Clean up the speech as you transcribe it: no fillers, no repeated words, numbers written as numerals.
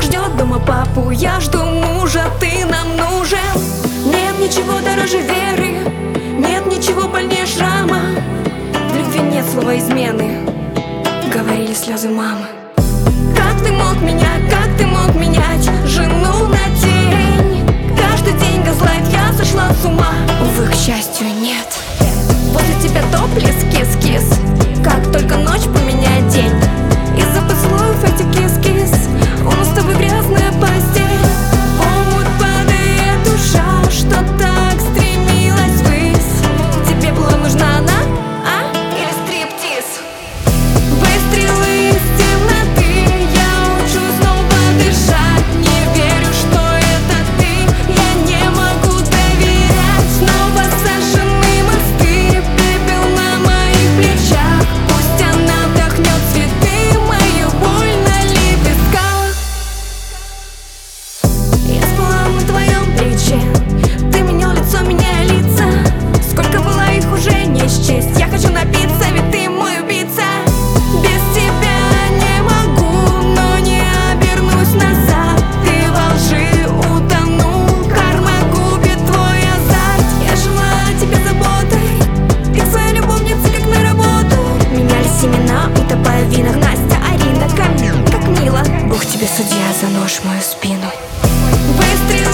ждет дома папу, я жду мужа, ты нам нужен. Нет ничего дороже веры, нет ничего больнее шрама. В любви нет слова измены, говорили слезы мамы. Как ты мог менять жену на день? Каждый день газлайт, я сошла с ума. Увы, к счастью, нет. Возле тебя топлес, кис-кис, как только ночь поменяет день. Из-за поцелуев эти кис-кис, у нас с тобой грязная постель. В омут падает душа, что так стремилась ввысь. Тебе была нужна она, а? Или стриптиз? Выстрелы из темноты, я учу снова дышать. Не верю, что это ты, я не могу доверять. Снова сожжены мосты, пепел на моих плечах. Пусть она вдохнет цветы, мою боль на лепестках. Я спала на твоем плече, ты менял лицо, меняя лица. Сколько было их уже не счесть. Я хочу напиться, ведь ты мой убийца. Без тебя не могу, но не обернусь назад. Ты во лжи утонул, карма губит твой азарт. Я жила тебе заботой, как своя любовница, как на работу. Менялись семена, утопая в винах. Настя, Арина, Камил, как мило. Бог тебе судья за нож в мою спину. Выстрел